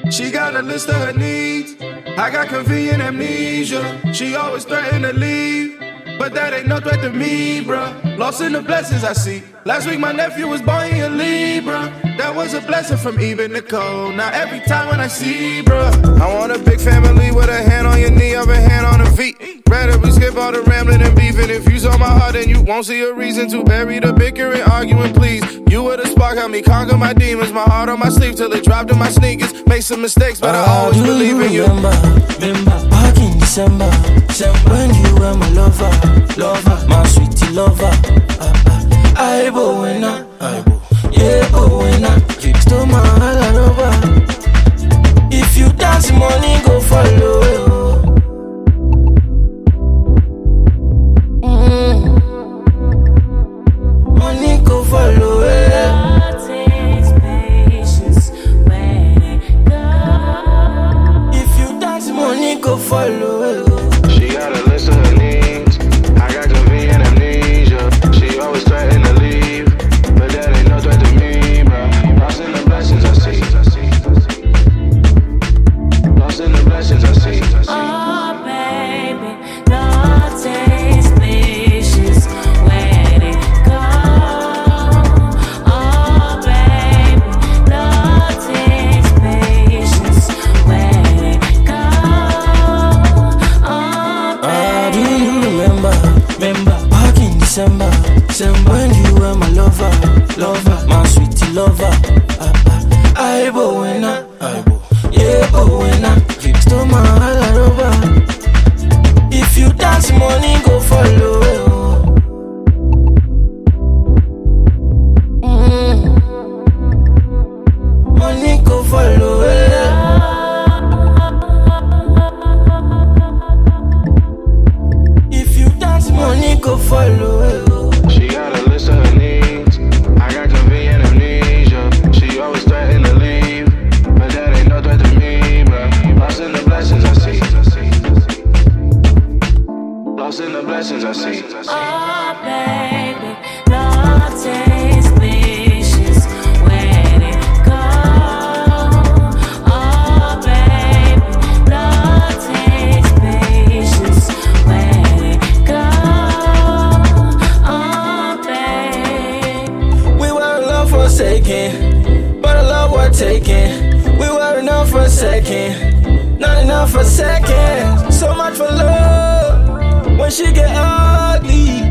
She got a list of her needs. I got convenient amnesia. She always threatened to leave, but that ain't no threat to me, bruh. Lost in the blessings I see. Last week my nephew was born in Libra. That was a blessing from even Nicole. Now every time when I see, bruh, I want a big family with a hand on your knee, other hand on the feet. Rather we skip all the rambling and beefing. If you saw my heart, then you won't see a reason to bury the bickering, arguing, please. You were the spark, help me conquer my demons. My heart on my sleeve till it dropped in my sneakers. Made some mistakes, but I always believe in you. Remember, back in December, when you were my lover, my sweetie lover. I bo winner, yeah, bo winner. Stole my heart over. If you dance, money go follow. Money go follow. If you dance, money go follow. She got a list of her needs. I got convenient amnesia. She always threatened to leave, but that ain't no threat to me, bro. Lost in the blessings I see. Lost in the blessings I see. Oh, baby, no taste patience. Where'd it go? Oh, baby, no taste patience. Where'd it go? Oh, baby. Do you remember back in December, when you were my lover, my sweetie lover. I bo winner, yeah, bo winner. Stole my heart over. If you dance, money go follow. Money go follow. If you dance, money go follow. She got a list of her needs. I got convenient amnesia. She always threatened to leave, but that ain't no threat to me, bro. Lost in the blessings I see. Lost in the blessings I see. Oh, baby, no taste patience. Where'd it go? Oh, baby, no taste patience. Where'd it go? Oh, baby. We were in love for a second, but our love was taken. We were enough for a second, not enough for a second. So much for love when she get ugly.